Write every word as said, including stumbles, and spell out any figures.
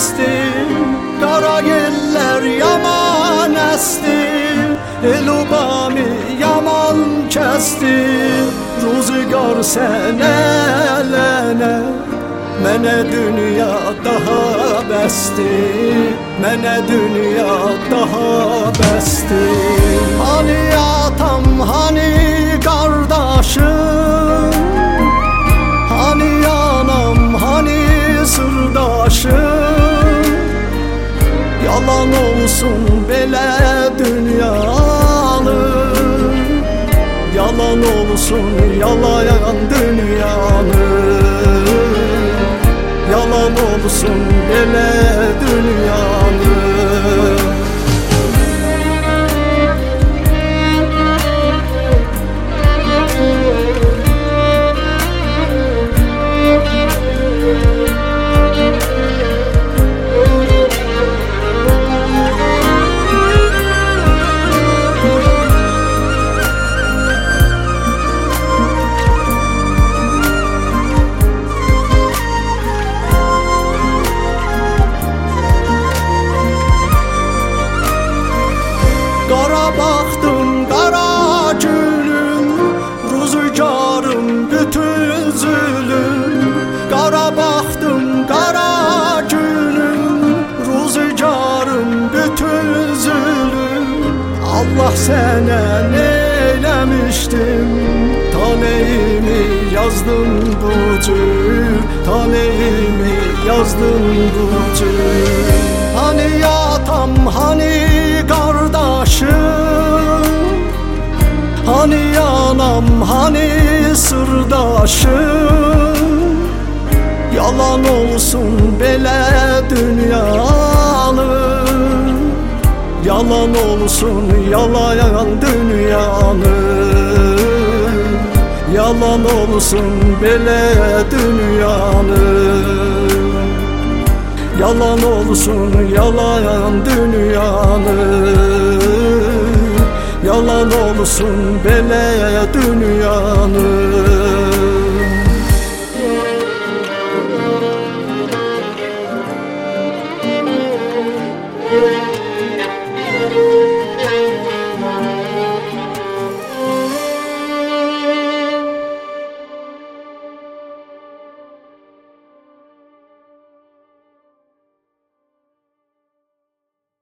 esti, qara yellər yaman əsti, elubami yaman kəsti. Ruzigar sənə lənə, mənə dünya daha bəsdir, mənə dünya daha bəsdir. Hani atam, hani qardaşım, hani anam, hani sırdaşım. Yalan olsun belə dünyanı, yalan olsun yalayan dünyanı. Yalan olsun belə dünyanı. Qara baxdım, qara gülüm, ruzigarım bütün zülüm. Qara baxdım, qara gülüm, ruzigarım bütün zülüm. Allah sənə neyləmişdim, taleyimi yazdım bu cür, taleyimi yazdım bu cür. Hani atam, hani qardaşım, hani anam, hani sırdaşım. Yalan olsun belə dünyanı, yalan olsun yalayan dünyanı. Yalan olsun belə dünyanı, yalan olsun yalayan dünyanı. Yalan olsun belə dünyanı.